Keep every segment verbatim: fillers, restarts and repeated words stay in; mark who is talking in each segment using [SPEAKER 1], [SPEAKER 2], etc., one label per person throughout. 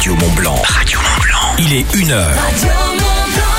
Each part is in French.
[SPEAKER 1] Radio Mont-Blanc. Radio Mont-Blanc. Il est une heure.
[SPEAKER 2] Radio Mont-Blanc.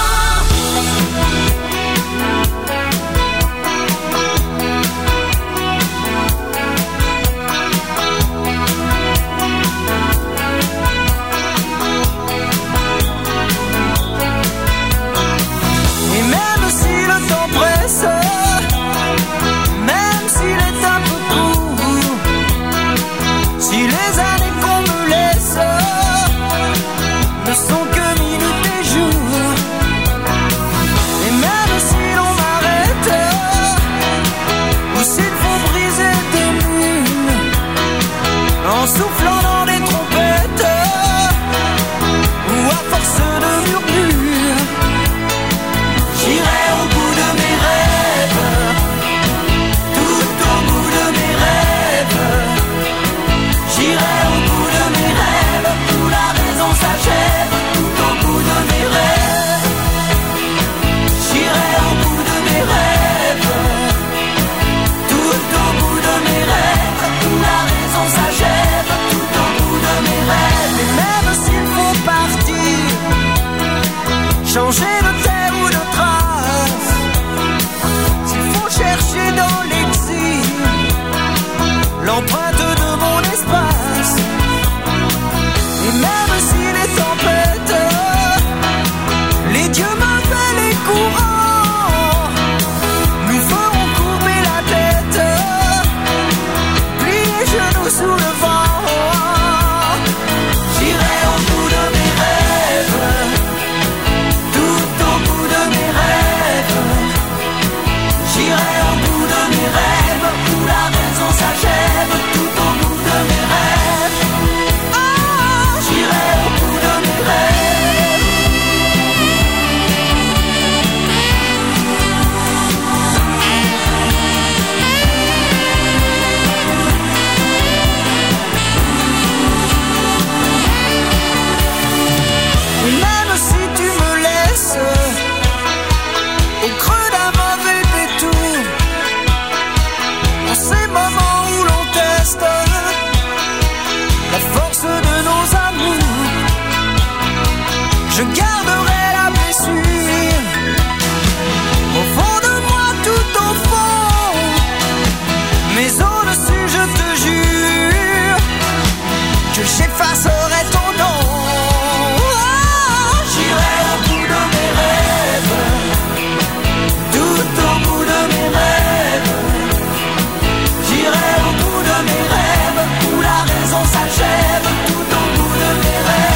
[SPEAKER 3] Soufflant dans des trompettes ou à force de murmures, j'irai au bout de mes rêves, tout au bout de mes rêves. J'irai au bout de mes rêves, où la raison s'achève, tout au bout de mes rêves. J'irai au bout de mes rêves, tout au bout de mes rêves, où la raison s'achève. Et même s'il faut partir, changer de terre ou de trace, s'il faut chercher dans l'exil l'empreinte de mon espace, et même si les tempêtes, les dieux m'appellent les courants, nous ferons courber la tête, plier genoux sous le vent. Je garderai la blessure au fond de moi, tout au fond, mais au-dessus je te jure que j'effacerai ton nom. Oh, j'irai au bout de mes rêves, tout au bout de mes rêves. J'irai au bout de mes rêves, où la raison s'achève, tout au bout de mes rêves.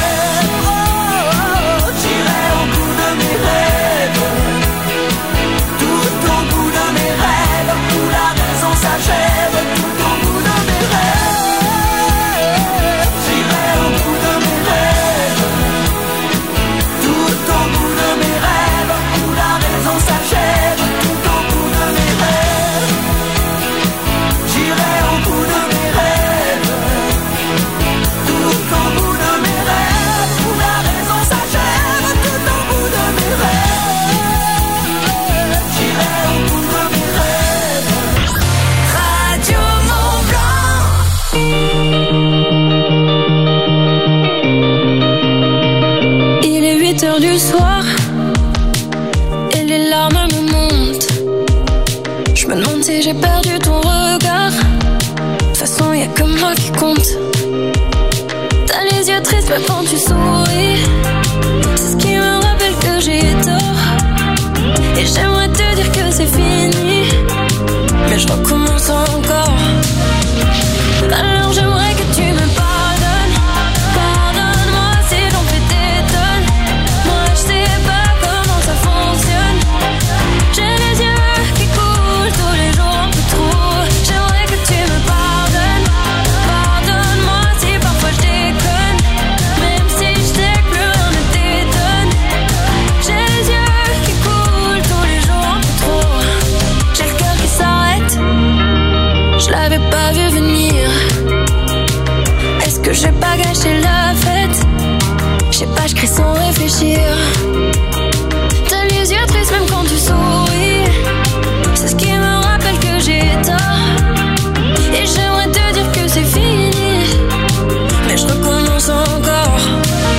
[SPEAKER 3] S'achève tout au bout de mes rêves. J'irai au bout de mes rêves, tout au bout de mes rêves, où la raison s'achève tout au bout de mes rêves. J'irai au bout de mes rêves, tout au bout de mes rêves, où la raison s'achève tout au bout de mes rêves. J'irai au bout de mes rêves.
[SPEAKER 4] Il est huit heures du soir et les larmes me montent. Je me demande si j'ai perdu ton regard. De toute façon y'a que moi qui compte. T'as les yeux tristes même quand tu souris. C'est ce qui me rappelle que j'ai tort. Et j'aimerais te dire que c'est fini, mais je recommence encore. Alors j'aimerais que tu me pardonnes. Pardonne-moi si j'en fais des tonnes. Moi je sais pas comment ça fonctionne. J'ai les yeux qui coulent tous les jours un peu trop. J'aimerais que tu me pardonnes. Pardonne-moi si parfois je déconne, même si je sais que plus rien ne t'étonne. J'ai les yeux qui coulent tous les jours un peu trop. J'ai le cœur qui s'arrête, je l'avais pas vu venir. Est-ce que j'ai pas gâché la fête? Je sais pas, je crie sans réfléchir. T'as les yeux tristes même quand tu souris. C'est ce qui me rappelle que j'ai tort. Et j'aimerais te dire que c'est fini, mais je recommence encore.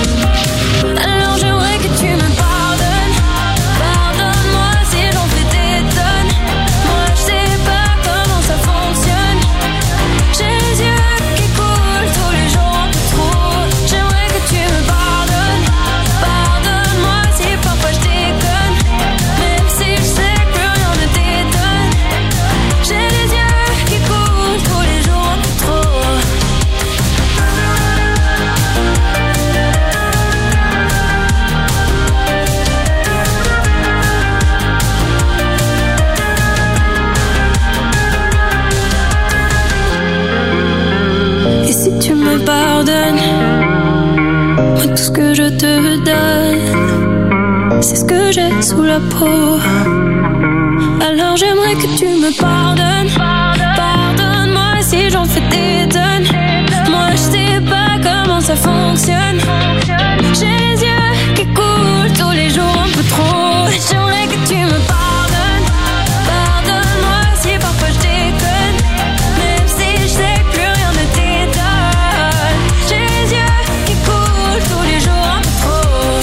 [SPEAKER 4] que tu me pardonnes. Moi tout ce que je te donne, c'est ce que j'ai sous la peau. Alors j'aimerais que tu me pardonnes. Pardonne-moi si j'en fais des tonnes. Moi je sais pas comment ça fonctionne. J'ai les yeux qui coulent tous les jours un peu trop. J'aimerais que tu me pardonnes. Pardonne-moi si parfois je déconne, même si je sais que plus rien ne t'étonne. J'ai les yeux qui coulent tous les jours un peu trop.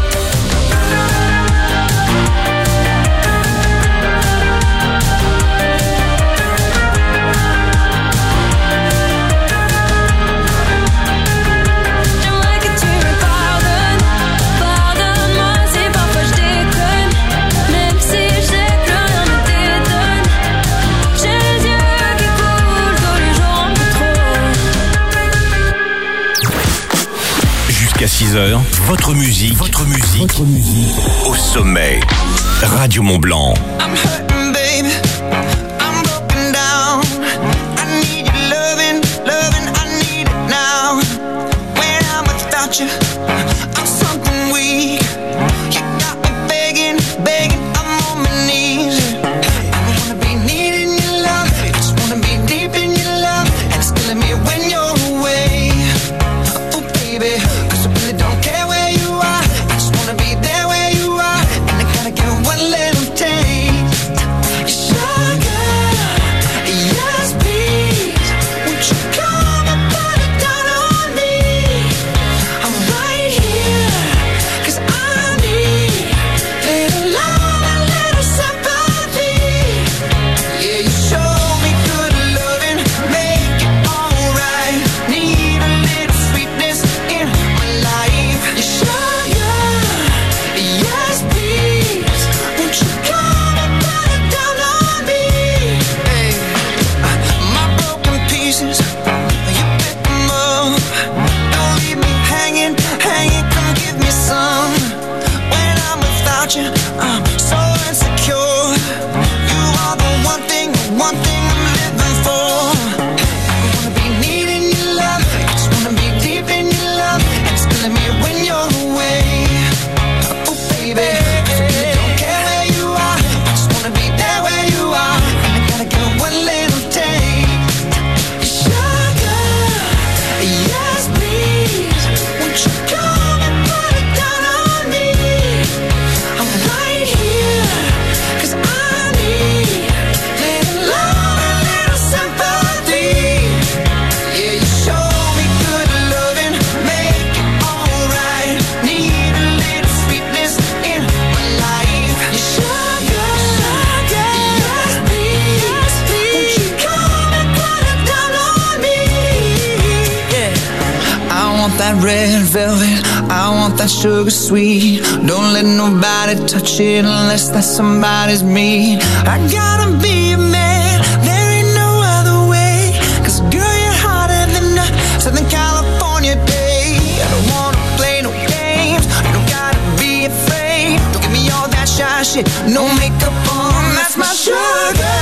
[SPEAKER 4] J'aimerais que tu me pardonnes. Pardonne-moi si parfois je déconne, même si je sais que plus rien ne t'étonne. J'ai les yeux qui coulent tous les jours un peu trop.
[SPEAKER 1] Jusqu'à six heures, votre musique, votre musique, votre musique au sommet. Radio Mont-Blanc.
[SPEAKER 3] I'm hurting, baby. I'm broken down. I need your loving, loving. I need it now. When I'm without you, I'm something weak. You got me begging, begging. I'm on my knees. I don't wanna be needing your love. I just wanna be deep in your love. And it's killing me when you're away. Oh, baby, 'cause I really don't care where you are. I just wanna be there where you are. And I gotta get one little taste. Sugar, yes please. Won't you come and put it down on me? I'm right here, 'cause I need little love and little sympathy. Yeah, you show me good loving, make it alright. Need a little sweetness in my life. You sugar, yes please. Won't you come and put it down on me? Hey, uh, my broken pieces, you pick them up. Don't leave me hanging, hanging. Come give me some. When I'm without you, I'm so insecure. You are the one thing, the one thing I'm living for. I wanna be needing your love. I just wanna be deep in your love. And it's killing me when you're away. Oh baby, 'cause I really don't care where you are. I just wanna be there where you are. And I gotta get one little taste. Sugar, yes please. Won't you come and put it down on me? I'm right here, 'cause I need little love and little sympathy. Yeah, you show me good loving, make it alright. Need a little sweetness in my life. You sugar, yes please. Won't you come and put it down on me? Yeah. I want that red velvet, I want that sugar sweet. Don't let nobody touch it unless that somebody's me. I gotta be a man, there ain't no other way. 'Cause girl, you're hotter than a Southern California day. I don't wanna play no games, you don't gotta be afraid. Don't give me all that shy shit, no makeup on, that's my sugar.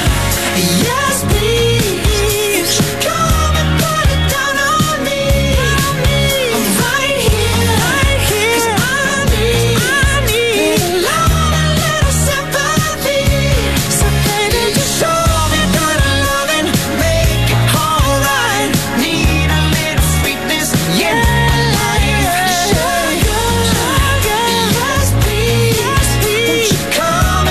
[SPEAKER 3] Yes please. Come and put it down on me. I'm right here, 'cause I need, I need love and little sympathy. So baby, just show me good loving, make it alright. Need a little sweetness in my life. Sugar, yes please. Won't you come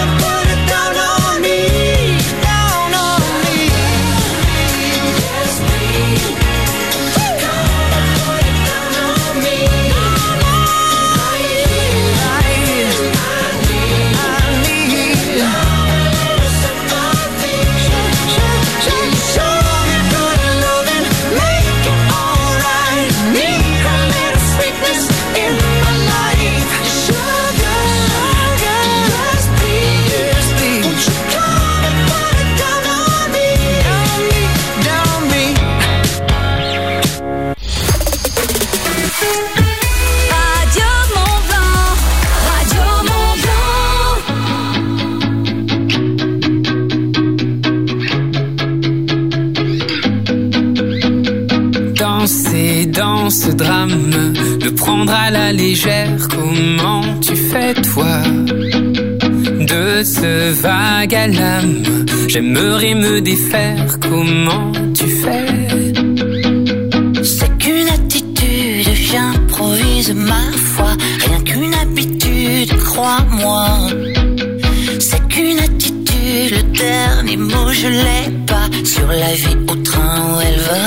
[SPEAKER 2] danser dans ce drame, le prendre à la légère. Comment tu fais toi de ce vague à l'âme? J'aimerais me défaire. Comment tu fais?
[SPEAKER 5] C'est qu'une attitude, j'improvise ma foi. Rien qu'une habitude, crois-moi. C'est qu'une attitude, le dernier mot je l'ai pas. Sur la vie au train où elle va.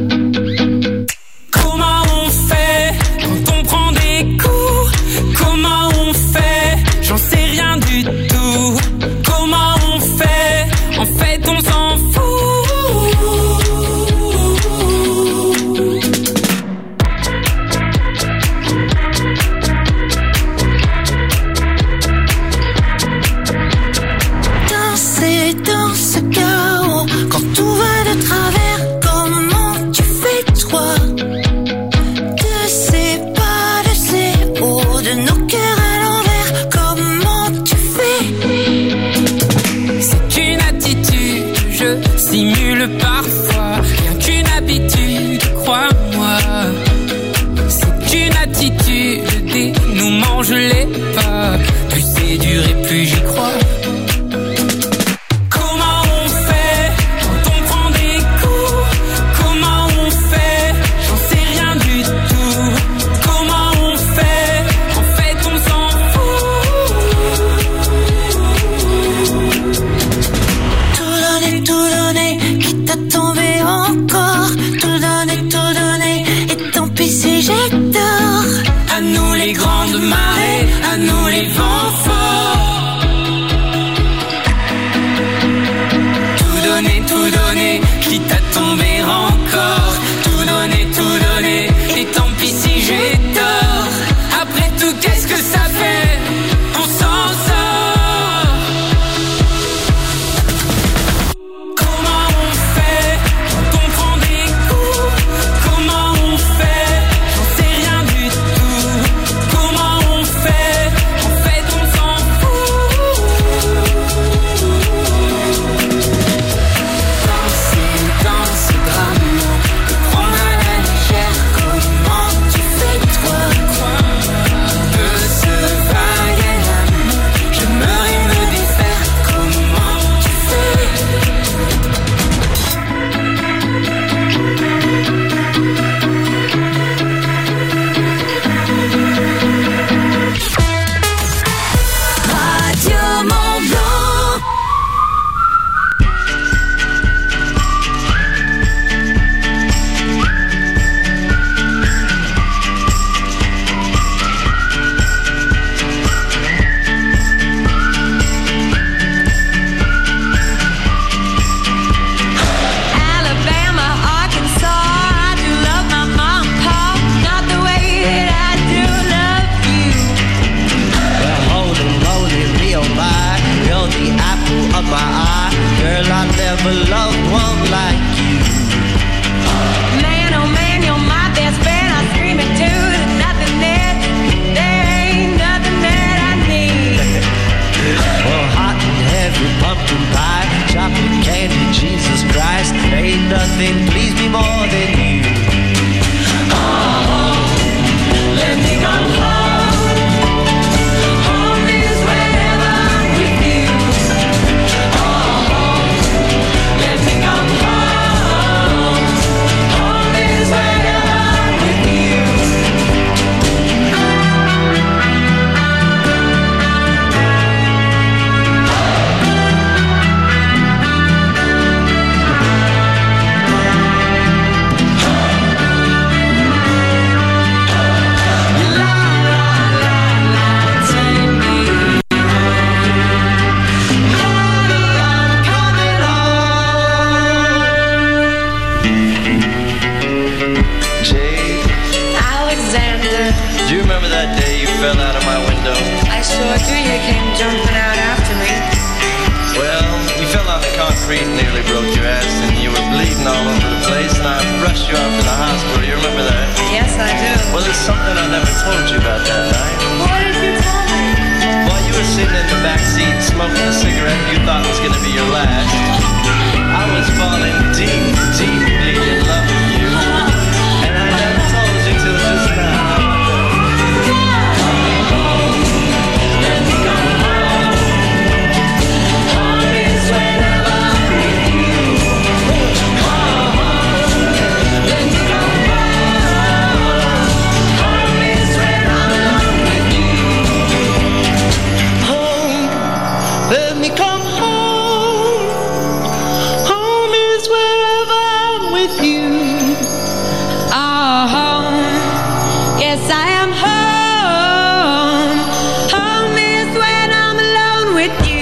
[SPEAKER 2] Comment on fait quand on prend des coups? Comment on fait? J'en sais rien du tout. Comment on fait? En fait on s'en fout. Parfois, rien qu'une habitude, crois-moi. C'est qu'une attitude, le dénouement je l'ai pas. Plus c'est dur et plus j'y crois. Comment on fait quand on prend des coups? Comment on fait? J'en sais rien du tout. Comment on fait? En fait on s'en fout.
[SPEAKER 5] Tout donner, tout donner. T'as tombé encore, tout donner, tout donner, et tant pis si j'ai tort.
[SPEAKER 2] À nous les grandes marées, à nous les vents forts. Tout donner, tout donner, quitte à tomber encore. Tout donner, tout donner, et tant pis si j'ai tort. Après tout, qu'est-ce que ça fait? On s'en sort.
[SPEAKER 6] concrete nearly broke your ass and you were bleeding all over the place and I rushed you off to the hospital. You remember that?
[SPEAKER 7] Yes, I do.
[SPEAKER 6] Well, there's something I never told you about that night.
[SPEAKER 7] What did you tell me?
[SPEAKER 6] While you were sitting in the back seat smoking a cigarette you thought was going to be your last, I was falling deep, deeply in love with you. And I
[SPEAKER 7] Yes, I am home. Home is when I'm alone with you.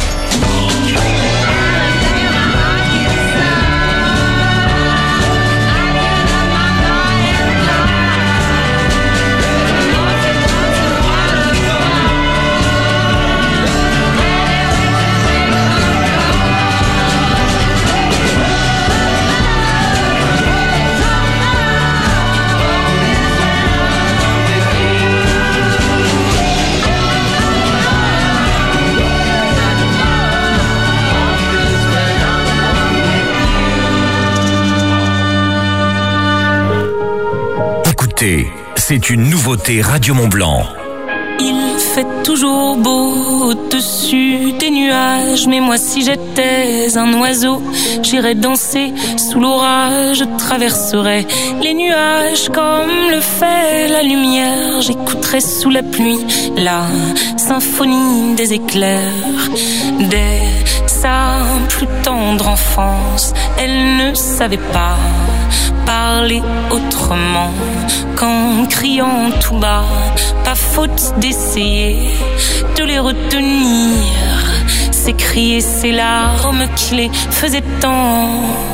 [SPEAKER 1] C'est une nouveauté Radio Mont Blanc.
[SPEAKER 8] Il fait toujours beau au-dessus des nuages, mais moi si j'étais un oiseau, j'irais danser sous l'orage, je traverserais les nuages comme le fait la lumière, j'écouterais sous la pluie la symphonie des éclairs. Dès sa plus tendre enfance, elle ne savait pas parler autrement qu'en criant tout bas. Pas faute d'essayer de les retenir, ces cris et ces larmes qui les faisaient tant.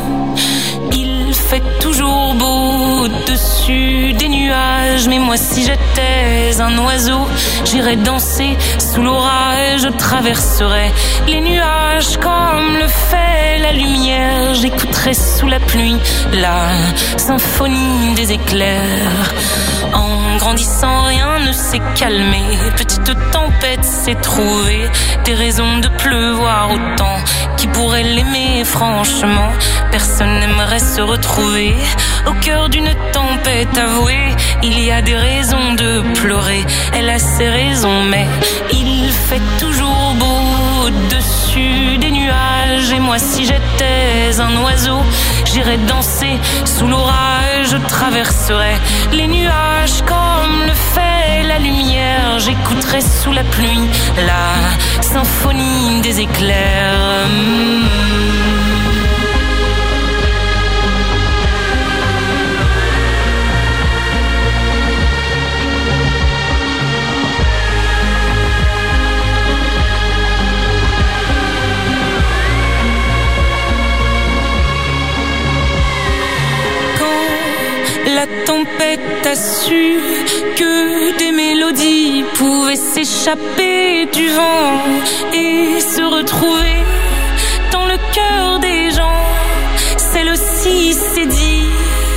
[SPEAKER 8] Il fait toujours beau au-dessus des nuages, mais moi si j'étais un oiseau, j'irais danser sous l'orage, je traverserais les nuages comme le fait la lumière, j'écouterais sous la pluie la symphonie des éclairs. En grandissant, rien ne s'est calmé, petite tempête s'est trouvée, des raisons de pleuvoir autant. Qui pourrait l'aimer franchement? Personne n'aimerait se retrouver au cœur d'une tempête avouée. Il y a des raisons de pleurer, elle a ses raisons, mais il fait toujours beau au-dessus des nuages. Et moi si j'étais un oiseau, j'irais danser sous l'orage, je traverserais les nuages comme le fait la lumière, j'écouterais sous la pluie la symphonie des éclairs. La tempête a su que des mélodies pouvaient s'échapper du vent et se retrouver dans le cœur des gens. Celle-ci s'est dit,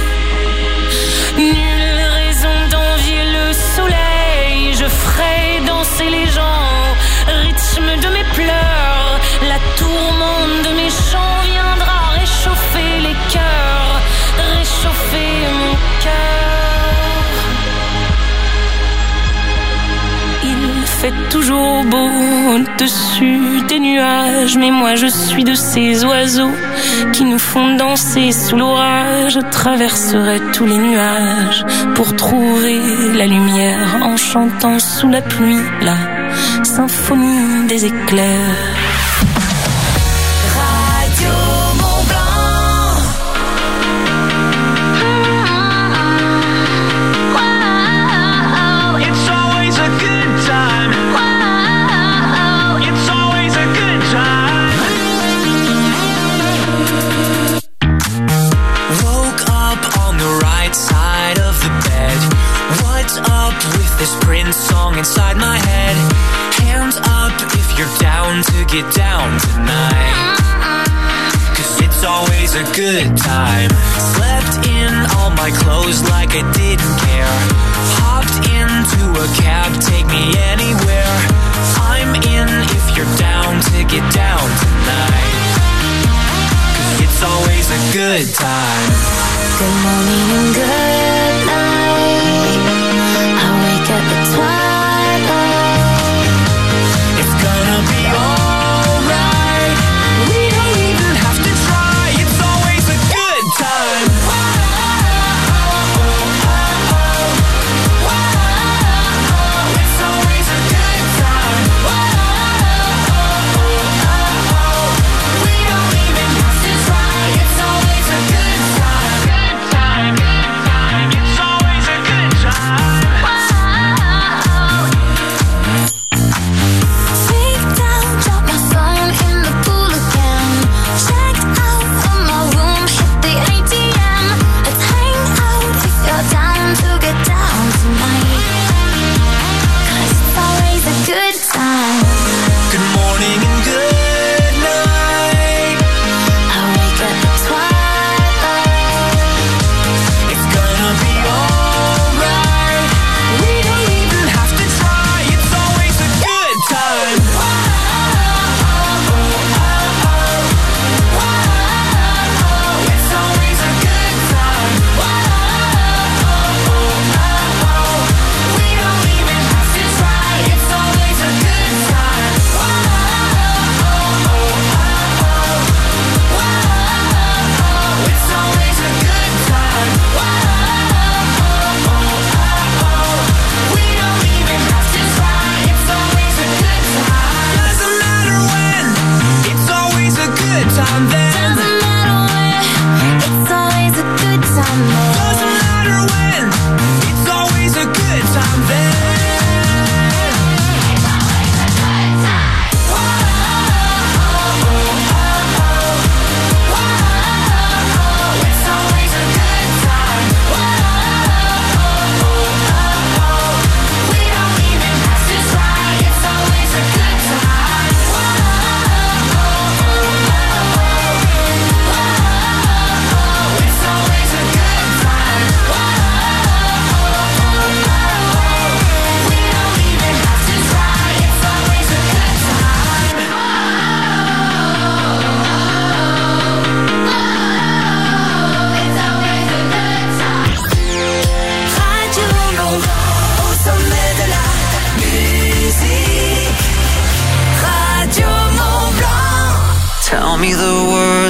[SPEAKER 8] nulle raison d'envier le soleil, je ferai danser les gens au rythme de mes pleurs. La tourmente de mes chants viendra réchauffer les cœurs, réchauffer mon cœur. Il fait toujours beau au-dessus des nuages, mais moi je suis de ces oiseaux qui nous font danser sous l'orage. Je traverserai tous les nuages pour trouver la lumière en chantant sous la pluie la symphonie des éclairs.
[SPEAKER 9] This Prince song inside my head. Hands up if you're down to get down tonight. Cause it's always a good time. Slept in all my clothes like I didn't care. Hopped into a cab, take me anywhere. I'm in if you're down to get down tonight. Cause it's always a good time.
[SPEAKER 4] Good morning and good night. At the twilight,
[SPEAKER 9] it's gonna be alright. We don't even have to try. It's always a good time. It's always a good time. We don't even have to try. It's always a good time. Good time, good time.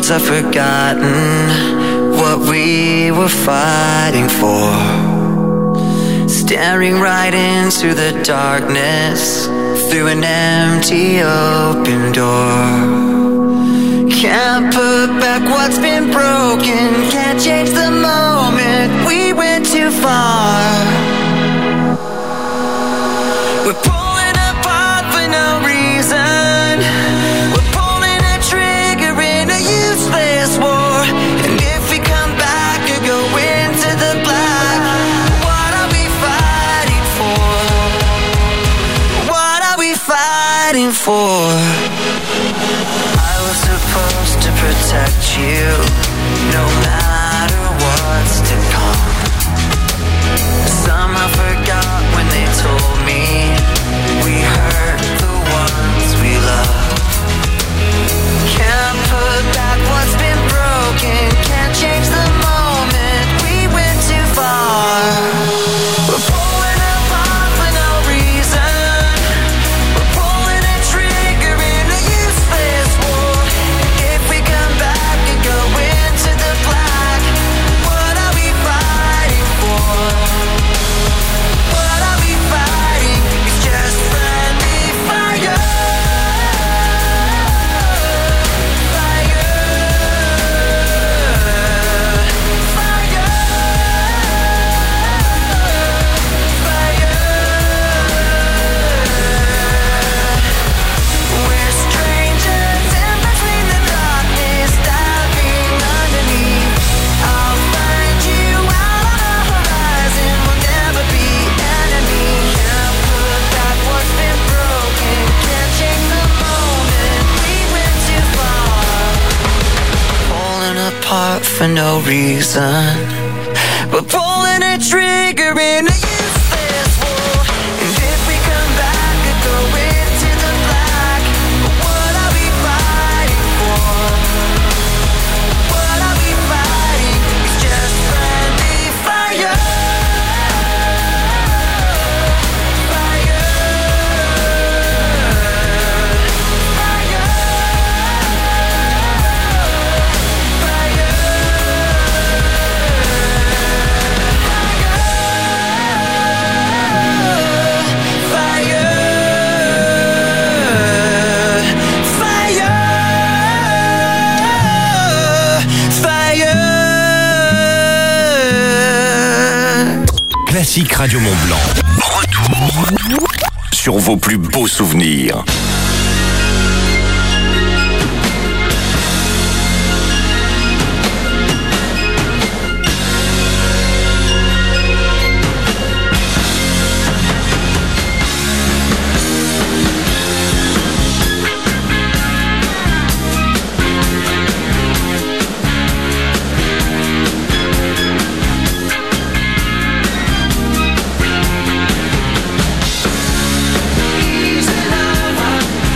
[SPEAKER 3] I've forgotten what we were fighting for. Staring right into the darkness through an empty open door. Can't put back what's been broken, can't change the moment we went too far. We're pulling apart for no reason. We're pulling a trigger in a useless war. And if we come back or go into the black, what are we fighting for? What are we fighting for? I was supposed to protect you, no matter what's to come. Somehow forgot when they told me we hurt the ones we love. Can't put back what's been broken, can't change the moment we went too far. We're pulling apart for no reason. We're pulling a trigger in a useless war. If we come back and go into the black, what are we fighting for? What are we fighting? It's just friendly fire. Fire. Fire. Fire. We're strangers in between the darkness, diving underneath. I'll find you out on the horizon. We'll never be enemies. Can't put back what's been broken, can't change the moment we went too far. Pulling apart for no reason. We're pulling a trigger in a useless war. And if we come back and go into the black, what are we fighting for? What are we fighting? It's just friendly fire. Fire. Fire.
[SPEAKER 1] Classique Radio Mont Blanc. Retour sur vos plus beaux souvenirs.
[SPEAKER 3] Easy lover.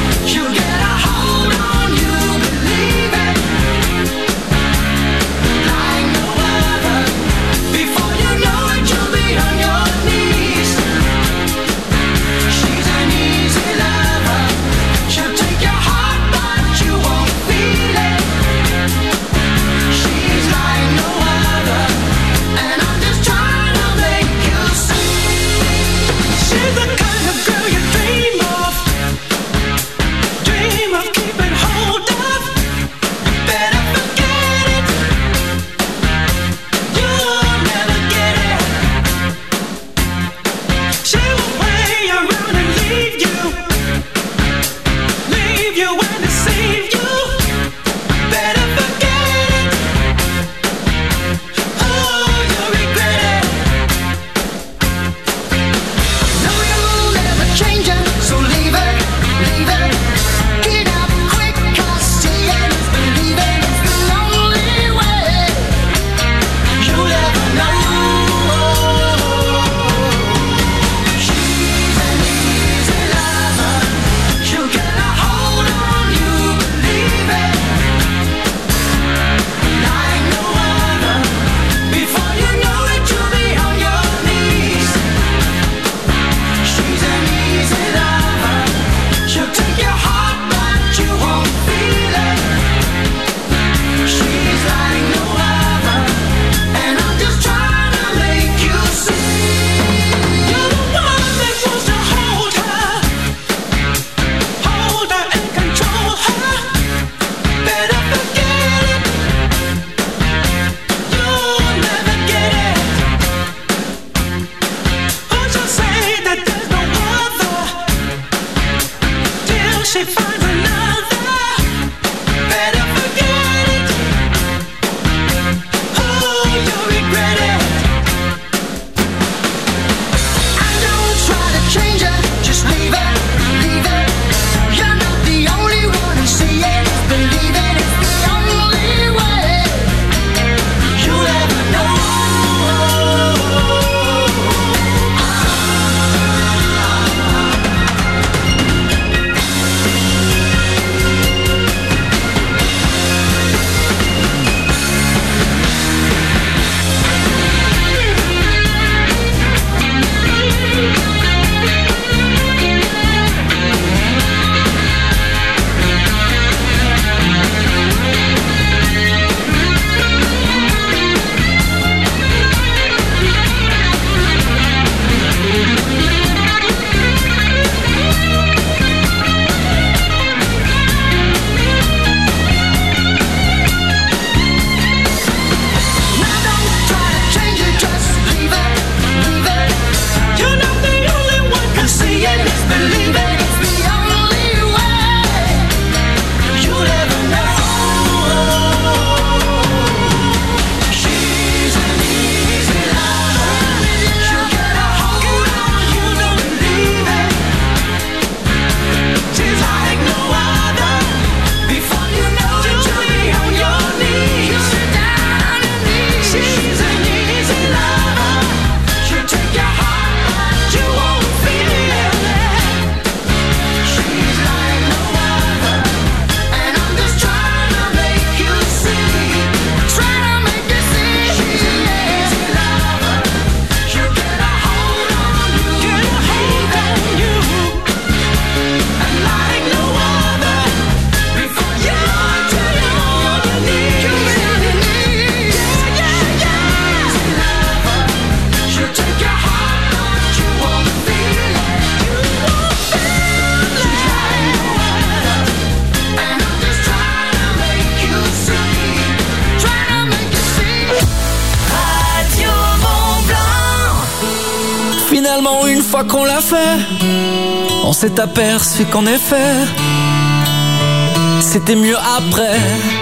[SPEAKER 3] Finalement, une fois qu'on l'a fait, on s'est aperçu qu'en effet, c'était mieux après.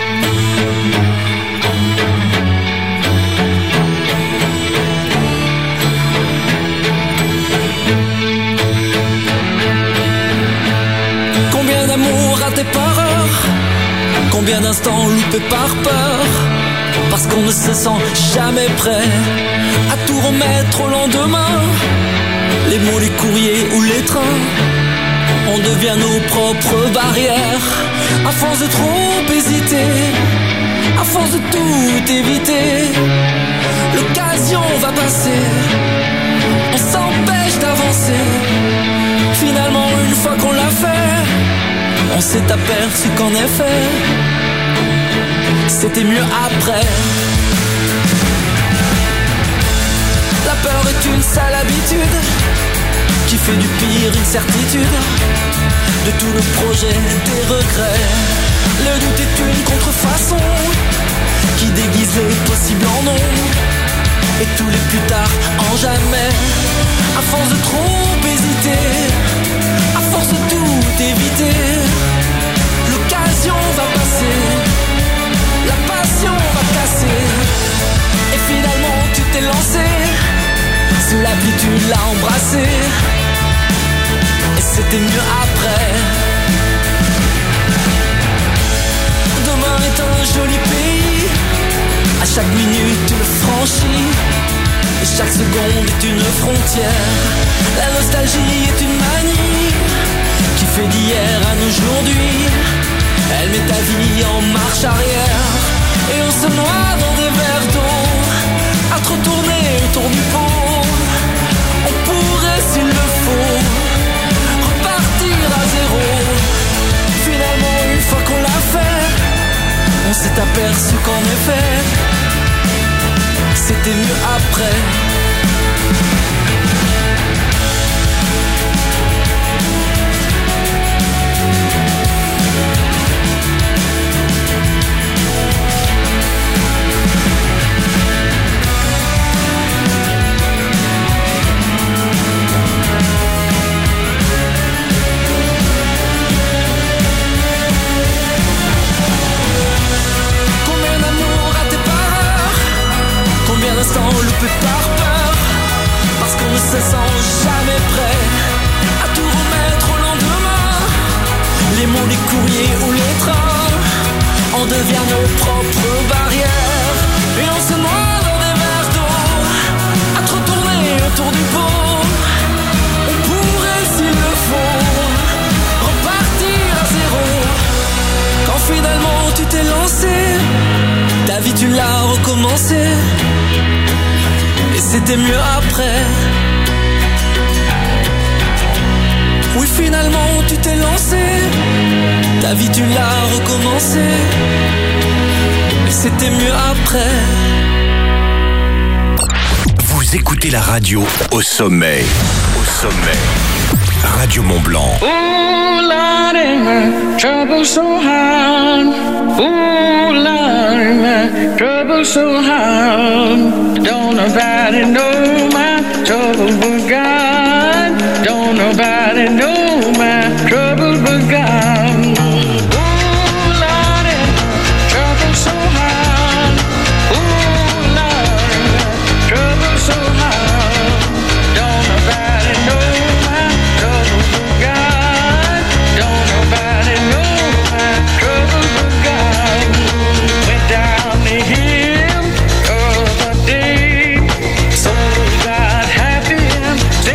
[SPEAKER 3] Combien d'amour raté par heure, combien d'instants loupés par peur, parce qu'on ne se sent jamais prêt à tout remettre au lendemain. Les mots, les courriers ou les trains, on devient nos propres barrières. À force de trop hésiter, à force de tout éviter, l'occasion va passer, on s'empêche d'avancer. Finalement, une fois qu'on l'a fait, on s'est aperçu qu'en effet, c'était mieux après. La peur est une sale habitude qui fait du pire une certitude. De tous nos projets, des regrets. Le doute est une contrefaçon qui déguise les possibles en non et tous les plus tard en jamais. À force de trop hésiter, à force de tout éviter, l'occasion va passer, la passion va casser. Et finalement tu t'es lancé, sous la pluie tu l'as embrassé, et c'était mieux après. Demain est un joli pays, à chaque minute tu le franchis, et chaque seconde est une frontière. La nostalgie est une manie qui fait d'hier à aujourd'hui. Elle met ta vie en marche arrière, et on se noie dans des verres d'eau, à trop tourner autour du pot. On pourrait, s'il le faut, repartir à zéro. Finalement, une fois qu'on l'a fait, on s'est aperçu qu'en effet, c'était mieux après. Loupé par peur, parce qu'on ne se sent jamais prêt à tout remettre au lendemain. Les mots, les courriers ou les trains, on devient nos propres barrières, et on se noie dans des verres d'eau, à trop tourner autour du pot. On pourrait, s'il le faut, repartir à zéro. Quand finalement tu t'es lancé, ta vie tu l'as recommencé, et c'était mieux après. Oui, finalement tu t'es lancé, ta vie tu l'as recommencé, et c'était mieux après.
[SPEAKER 1] Vous écoutez la radio au sommet. Au sommet. Radio Mont Blanc.
[SPEAKER 10] Ooh, Lordy, my trouble so hard. Ooh, Lordy, my trouble so hard. Don't nobody know my trouble but God. Don't nobody know my trouble but God. Ooh, Lordy, my trouble so hard. Ooh, Lordy, my trouble so hard. Don't nobody know my trouble but God. Don't nobody know my trouble but God. Went down to him the other day, so God happy and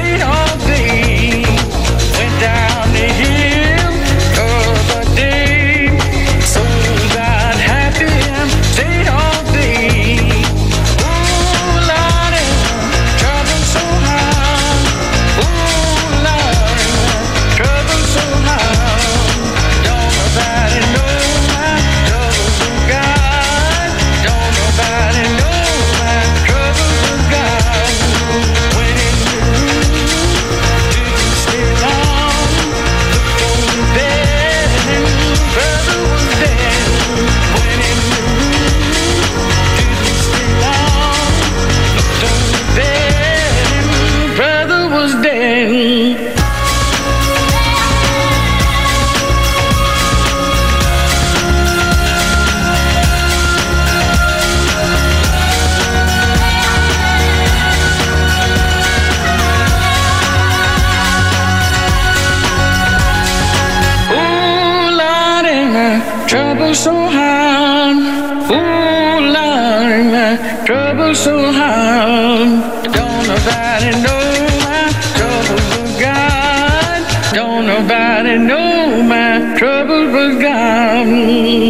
[SPEAKER 10] so hard. Ooh, Lord, my trouble so hard. Don't nobody know my trouble but God. Don't nobody know my trouble but God.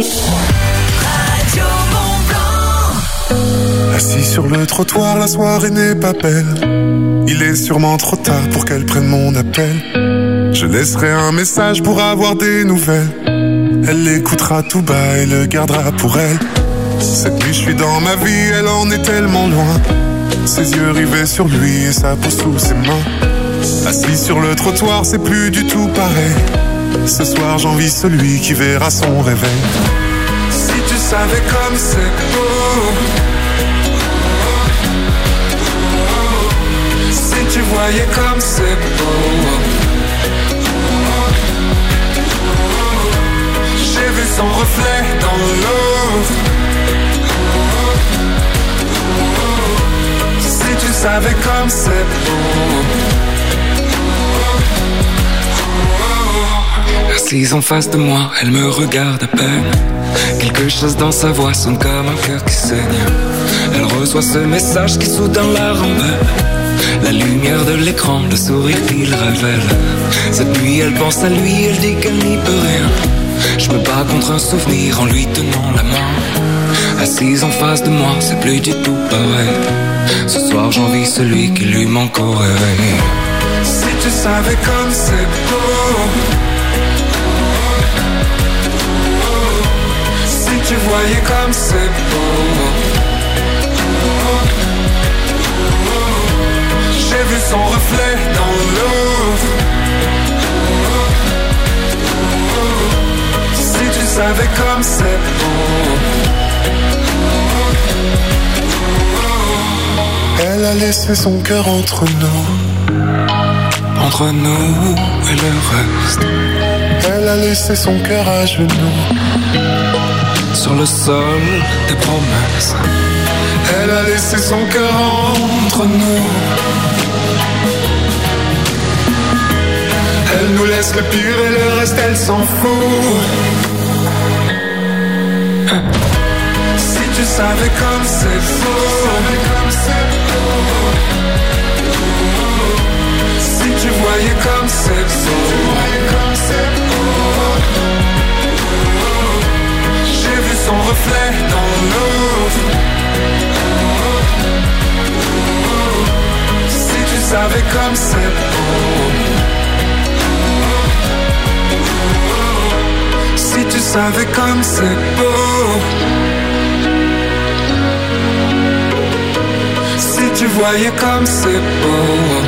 [SPEAKER 11] Assis sur le trottoir, la soirée n'est pas belle. Il est sûrement trop tard pour qu'elle prenne mon appel. Je laisserai un message pour avoir des nouvelles. Elle l'écoutera tout bas et le gardera pour elle. Cette nuit je suis dans ma vie, elle en est tellement loin. Ses yeux rivés sur lui et sa peau sous ses mains. Assis sur le trottoir, c'est plus du tout pareil. Ce soir j'envie celui qui verra son réveil. Si tu savais comme c'est beau, si tu voyais comme c'est beau. J'ai vu son reflet dans l'eau. Si tu savais comme c'est beau.
[SPEAKER 2] Assise en face de moi, elle me regarde à peine. Quelque chose dans sa voix sonne comme un cœur qui saigne. Elle reçoit ce message qui soudain la rembelle. La lumière de l'écran, le sourire qu'il révèle. Cette nuit elle pense à lui, elle dit qu'elle n'y peut rien. Je me bats contre un souvenir en lui tenant la main. Assise en face de moi, c'est plus du tout pareil. Ce soir j'envie celui qui lui manque au réveil.
[SPEAKER 11] Si tu savais comme c'est beau. Si tu voyais comme c'est beau. J'ai vu son reflet dans l'eau. Si tu savais comme c'est beau. Elle a laissé son cœur entre nous.
[SPEAKER 2] Entre nous et le reste.
[SPEAKER 11] Elle a laissé son cœur à genoux.
[SPEAKER 2] Sur le sol des promesses.
[SPEAKER 11] Elle a laissé son cœur entre nous. Elle nous laisse le pire et le reste elle s'en fout. Si tu savais comme c'est faux. Si tu voyais comme c'est beau. J'ai vu son reflet dans l'eau. Si tu savais comme c'est beau. Si tu savais comme c'est beau. Si tu voyais comme c'est beau.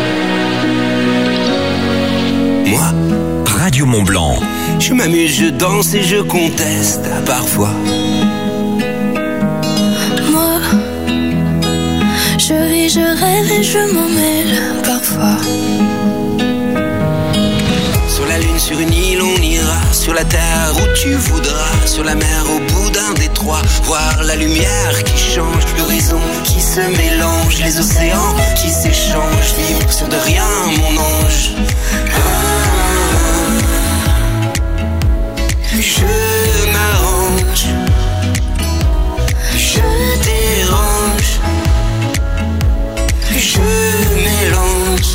[SPEAKER 1] Moi, Radio Mont Blanc.
[SPEAKER 12] Je m'amuse, je danse et je conteste parfois.
[SPEAKER 4] Moi, je vis, je rêve et je m'en mêle parfois.
[SPEAKER 12] Sur la lune, sur une île, on ira. Sur la terre où tu voudras. Sur la mer, au bout d'un détroit. Voir la lumière qui change, l'horizon qui se mélange. Les océans qui s'échangent. Vivre sur de rien, mon ange. Ah, je m'arrange. Je dérange. Je mélange.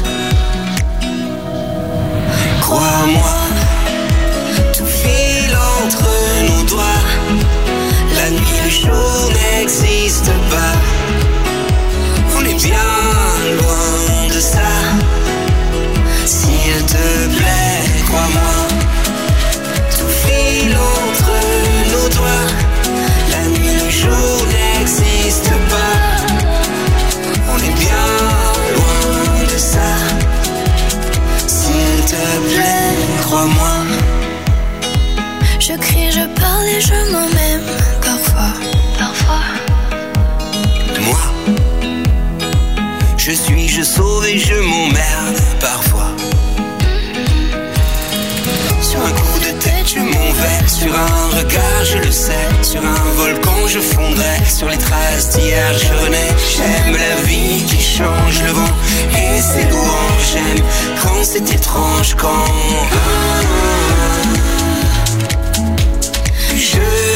[SPEAKER 12] Crois-moi, tout file entre nos doigts. La nuit, le jour n'existe pas. On est bien loin de ça. S'il te plaît, crois-moi, tout file entre nos doigts. La nuit, le jour n'existe pas. On est bien loin de ça. S'il te plaît, crois-moi.
[SPEAKER 4] Je crie, je parle et je m'en même parfois, parfois.
[SPEAKER 12] Moi, je suis, je sauve et je m'emmerde parfois. Sur un coup de tête, je m'en vais. Sur un regard, je le sais. Sur un volcan, je fondrai. Sur les traces d'hier, je renais. J'aime la vie qui change le vent et ses louanges. J'aime quand c'est étrange, quand je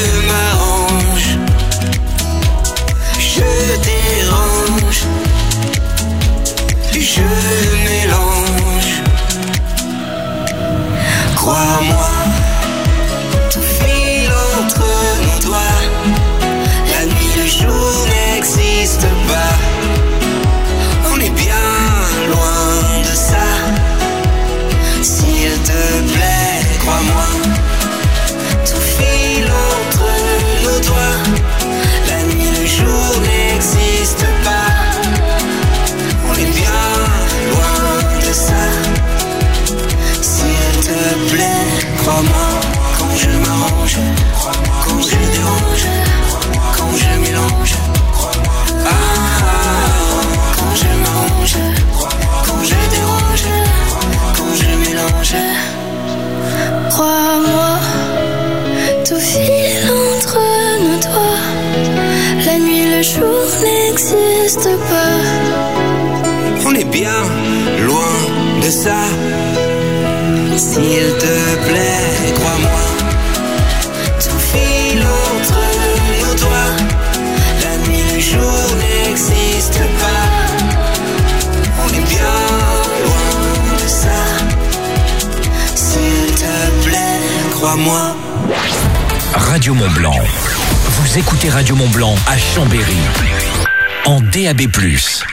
[SPEAKER 4] n'existe pas.
[SPEAKER 12] On est bien loin de ça. S'il te plaît, crois-moi. Tout file entre nos doigts. La nuit, le jour n'existe pas. On est bien loin de ça. S'il te plaît, crois-moi.
[SPEAKER 1] Radio Mont Blanc. Vous écoutez Radio Mont Blanc à Chambéry. En D A B plus.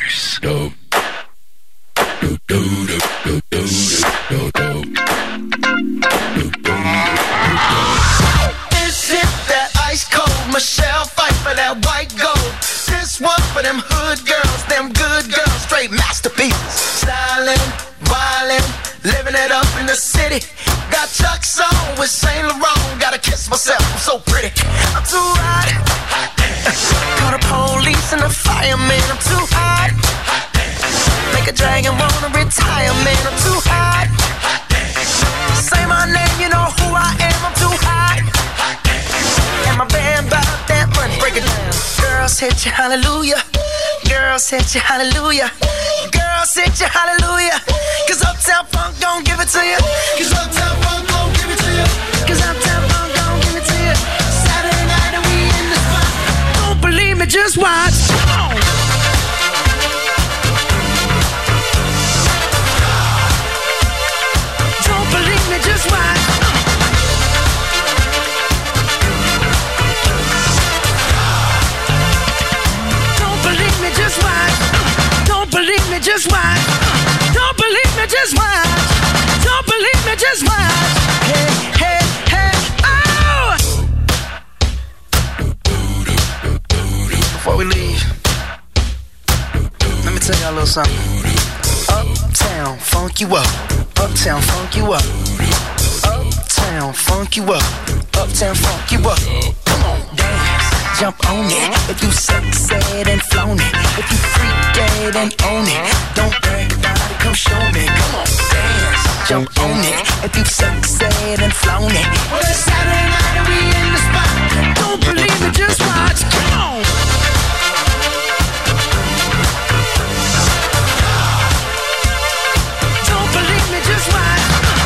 [SPEAKER 3] This is that ice cold Michelle fight for that white gold. This one for them hood girls, them good girls, straight masterpieces. Stylin', wildin', living it up in the city. Got Chuck's on with Saint Laurent. Gotta kiss myself, I'm so pretty. I'm too hot. Call the police and the fireman. I'm too hot. Make a dragon wanna retire, man. I'm too hot. Say my name, you know who I am. I'm too hot. And my band bought that money. Break it down. Girls hit you, hallelujah. Girls hit you, hallelujah. Girls hit you, hallelujah. Cause Uptown Funk don't give it to you. Cause Uptown Funk don't give it to you. Cause Uptown Funk don't give it to you. Saturday night and we in the spot. Don't believe me, just watch. Come on. Don't believe me, just watch. Don't believe me, just watch. Don't believe me, just watch. Don't believe me, just watch. Don't believe me, just watch. Hey, hey, hey, oh! Before we leave, let me tell y'all a little something. Uptown, funk you up. Uptown, funk you up. Uptown, funk you up. Uptown, funk you up. Come on, dance, jump on it. If you sexed and flown it. If you freak dead and own it. Don't brag about it, come show me. Come on, dance, jump on it. If you sexed and flown it. Well, it's Saturday night and we in the spot. Don't believe it, just watch. Come on. Don't believe me, just watch.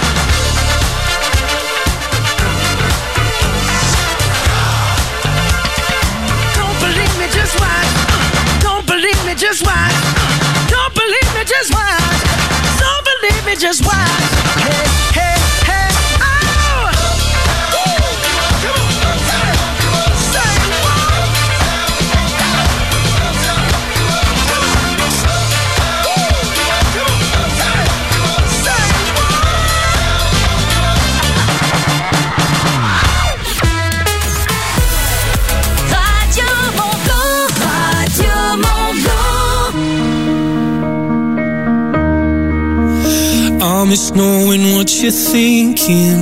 [SPEAKER 3] Don't believe me, just watch. Don't believe me, just watch. Don't believe me, just watch. Don't believe me, just watch. Hey, hey, hey, oh! Say what?
[SPEAKER 4] Radio Mont Blanc, Radio Mont Blanc.
[SPEAKER 13] I miss knowing what you're thinking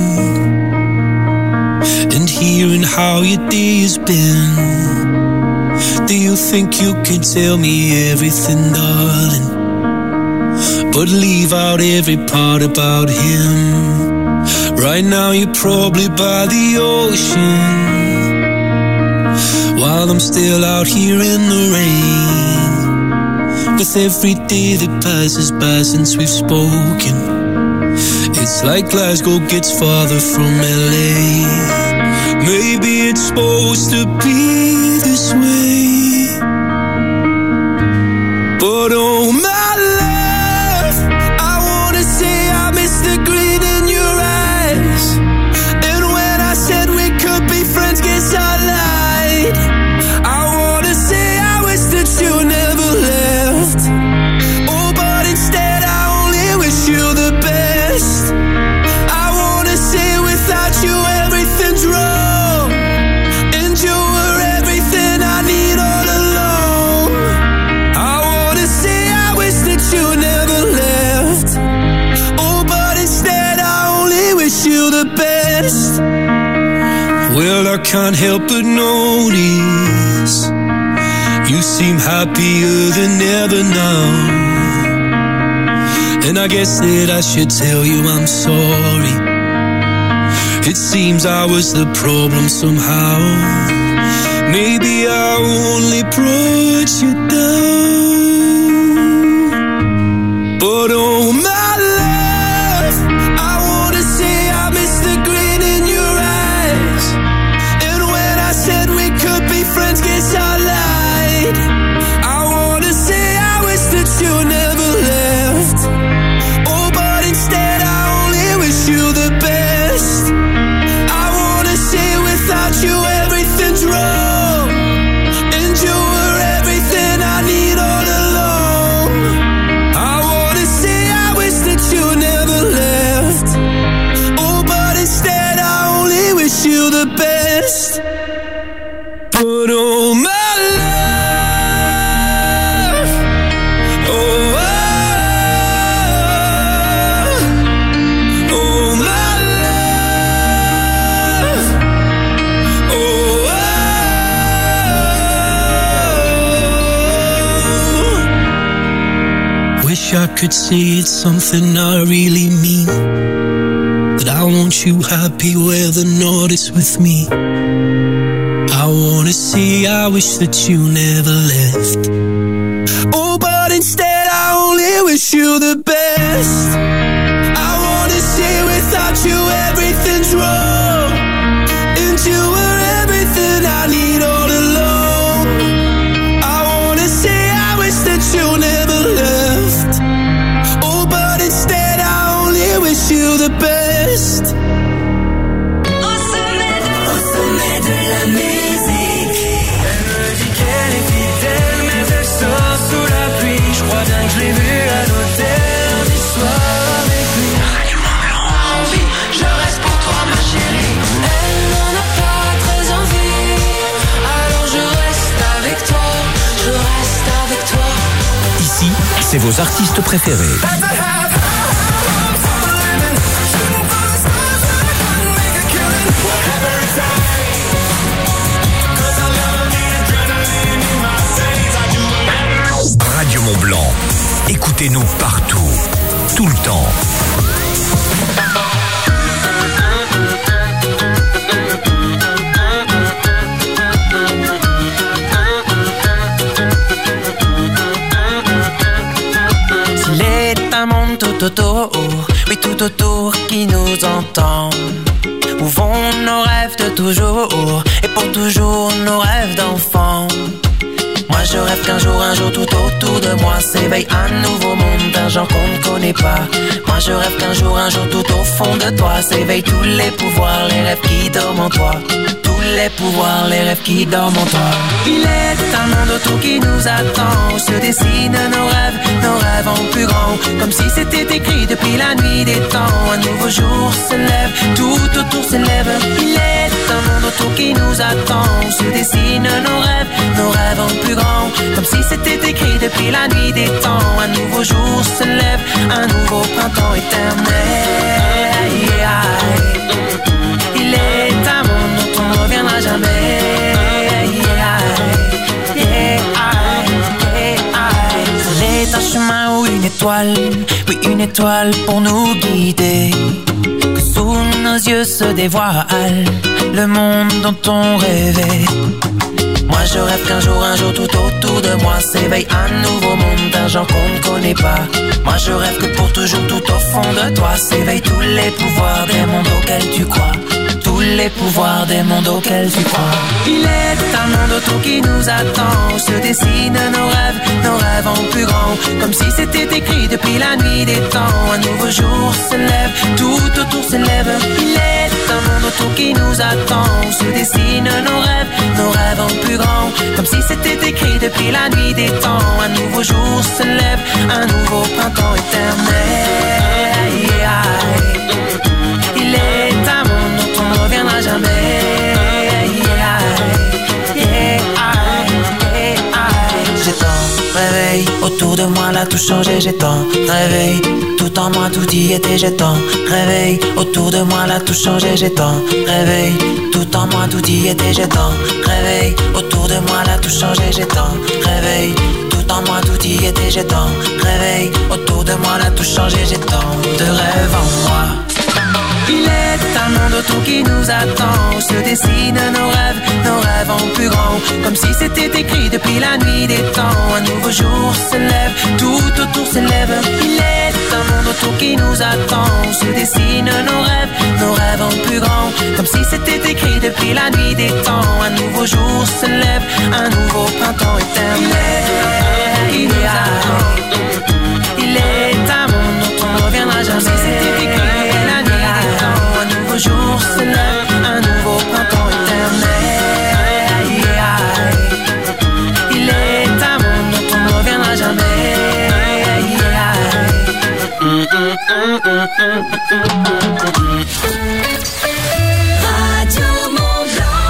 [SPEAKER 13] and hearing how your day has been. Do you think you can tell me everything, darling, but leave out every part about him? Right now you're probably by the ocean, while I'm still out here in the rain. With every day that passes by since we've spoken, it's like Glasgow gets farther from L A. Maybe it's supposed to be this way, but oh my love, I wanna say I miss the green in your eyes. And when I said we could be friends, guess I lied. I wanna say I wish that you never left. Oh, but instead I only wish you the best. I wanna say without you everything's wrong, and you were everything I need all along. I wanna say I wish that you never left. Oh, but instead I only wish you the best. Well, I can't help but notice you seem happier than ever now. And I guess that I should tell you I'm sorry. It seems I was the problem somehow. Maybe I only brought you down, but oh my love, I wanna say I miss the grin in your eyes. And when I said we could be friends, guess I lied. I wanna say I wish that you never left. Oh, but instead I only wish you the best. I wanna say without you everything's wrong, and you were everything I need all along. I wanna say I wish that you never left. Oh, but instead I only wish you the best. But oh my love, oh, oh, oh my love, oh, oh. Wish I could say it's something I really mean, that I want you happy where the north is with me. I wanna say I wish that you never left. Oh, but instead I only wish you the best. I wanna say without you everything's wrong, and you were everything I need all along. I wanna say I wish that you never left. Oh, but instead I only wish you the best.
[SPEAKER 3] Au sommet de, au sommet de la musique. Elle me dit qu'elle est fidèle, mais elle sort sous la pluie. Je crois bien que je l'ai vue à l'hôtel du soir avec lui.
[SPEAKER 7] Envie, je reste pour toi ma chérie. Elle n'en a pas très envie, alors je reste avec toi, je reste avec toi.
[SPEAKER 1] Ici, c'est vos artistes préférés. Radio Mont-Blanc. Écoutez-nous partout, tout le temps.
[SPEAKER 14] S'il est un monde tout autour, oui tout autour qui nous entend, où vont nos rêves de toujours, et pour toujours nos rêves d'enfants. Moi je rêve qu'un jour, un jour tout autour de moi s'éveille un nouveau monde d'un genre qu'on ne connaît pas. Moi je rêve qu'un jour, un jour tout au fond de toi s'éveillent tous les pouvoirs, les rêves qui dorment en toi. Tous les pouvoirs, les rêves qui dorment en toi. Il est un monde autour qui nous attend, où se dessinent nos rêves, nos rêves en plus grand, comme si c'était écrit depuis la nuit des temps. Un nouveau jour se lève, tout autour s'élève. Il est un monde autour qui nous attend, où se dessinent nos rêves, nos rêves en plus grand, comme si c'était écrit depuis la nuit des temps. Un nouveau jour se lève, un nouveau printemps éternel. Il est un monde dont on ne reviendra jamais. C'est un chemin ou une étoile, oui une étoile pour nous guider, que sous nos yeux se dévoile le monde dont on rêvait. Moi je rêve qu'un jour, un jour tout autour de moi s'éveille un nouveau monde d'un genre qu'on ne connaît pas. Moi je rêve que pour toujours tout au fond de toi s'éveillent tous les pouvoirs des mondes auxquels tu crois. Tous les pouvoirs des mondes auxquels tu crois. Il est un monde autour qui nous attend, où se dessinent nos rêves, nos rêves en plus grand, comme si c'était écrit depuis la nuit des temps. Un nouveau jour se lève, tout autour s'élève. Il est un monde autour qui nous attend, où se dessinent nos rêves, nos rêves en plus grand, comme si c'était écrit depuis la nuit des temps. Un nouveau jour se lève, un nouveau printemps éternel. Il est un monde dont on ne reviendra jamais. J'ai tant réveil autour de moi, là tout changé. J'ai tant réveil tout en moi, tout y était. J'ai tant réveil autour de moi, là tout changé. J'ai tant réveil tout en moi, tout y était. J'ai tant réveil autour de moi, là tout changé. J'ai tant réveil tout en moi, tout y était. J'ai tant réveil autour de moi, là tout changé. J'ai tant de rêves en moi. Il est un monde autour qui nous attend. On se dessine nos rêves, nos rêves en plus grand. Comme si c'était écrit depuis la nuit des temps. Un nouveau jour se lève, tout autour s'élève. Il est un monde autour qui nous attend. On se dessine nos rêves, nos rêves en plus grand. Comme si c'était écrit depuis la nuit des temps. Un nouveau jour se lève, un nouveau printemps éternel. Il est un, il est un monde dont on ne reviendra jamais. Comme si c'était écrit depuis la nuit des temps. Un nouveau jour se lève, un nouveau printemps éternel. Il est un monde dont on ne reviendra jamais.
[SPEAKER 7] Radio Mont-Blanc.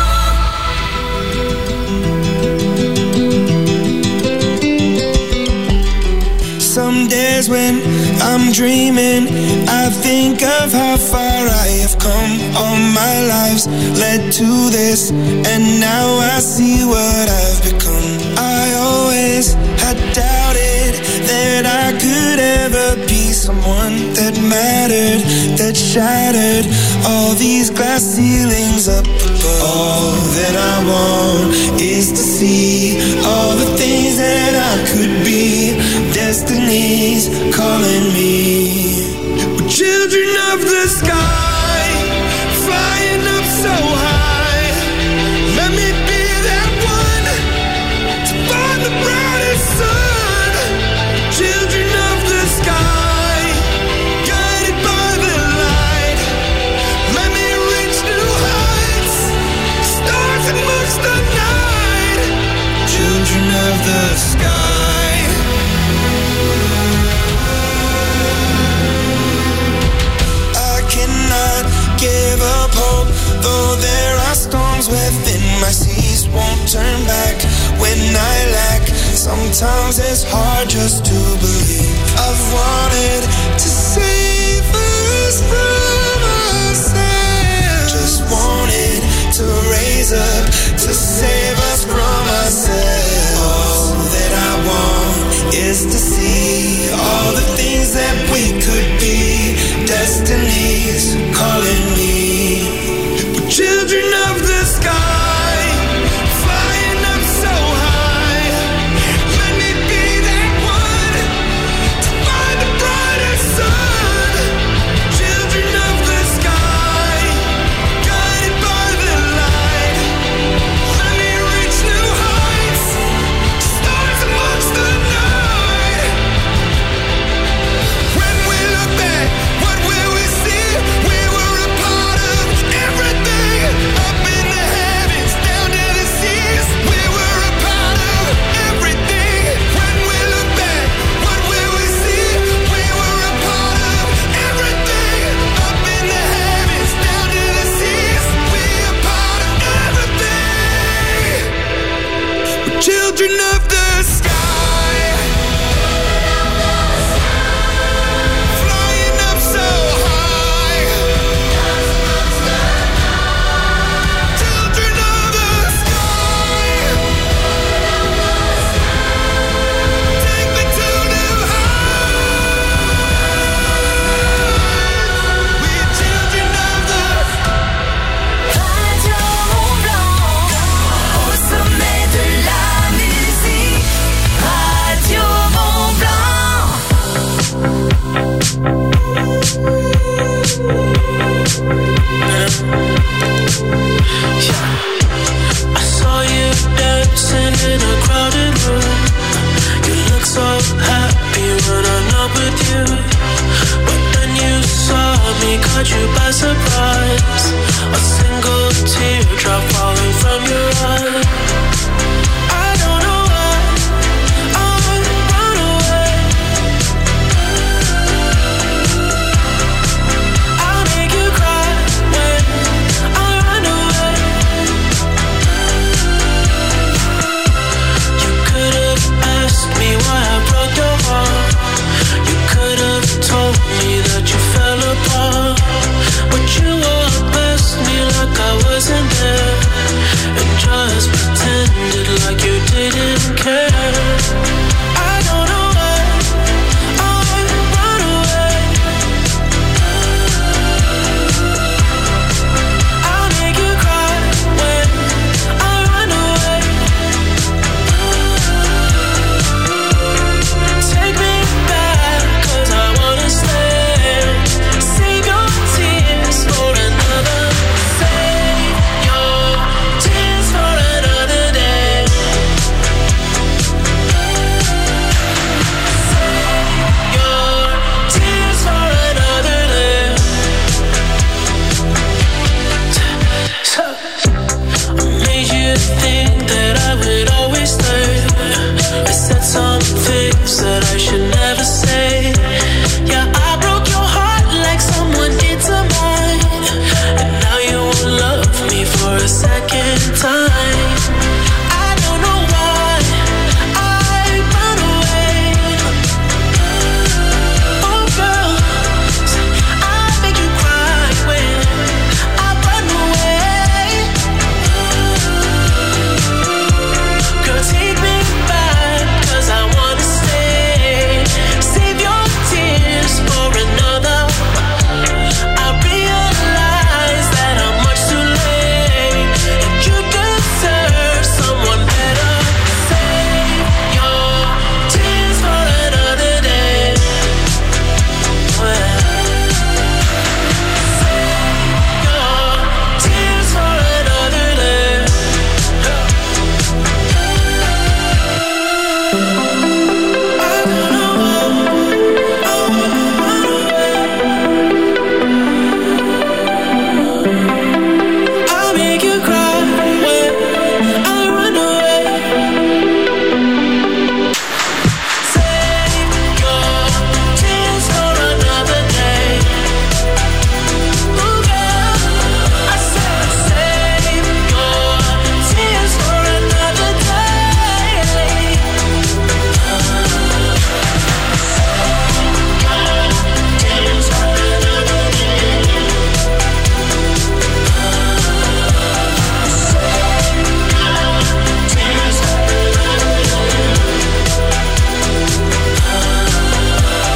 [SPEAKER 13] Some days when I'm dreaming, I think of how far I have come. All my lives led to this, and now I see what I've become. I always had doubted that I could ever be someone that mattered, that shattered all these glass ceilings up above. All that I want is to see all the things that I could be. Destiny's calling me. We're children of the sky, flying up so high. Let me be that one to find the brightest sun. Children of the sky, guided by the light. Let me reach new heights, stars amongst the night. Children of the sky. Give up hope, though there are storms within my seas. Won't turn back when I lack. Sometimes it's hard just to believe. I've wanted to save us from ourselves. Just wanted to raise up to save us from ourselves. All that I want is to see all the things that we could be. Destiny's calling me. We're children of the sky, flying up so high. Let me be that one to find the brightest sun. Children of the sky, guided by the light. Let me reach new heights, stars amongst the night. When we look back, what will we see? We were a part of everything, up in the heavens, down to the seas. We were a part of everything. When we look back, what will we see? We were a part of everything, up in the heavens, down to the seas. We a part of everything. We're children of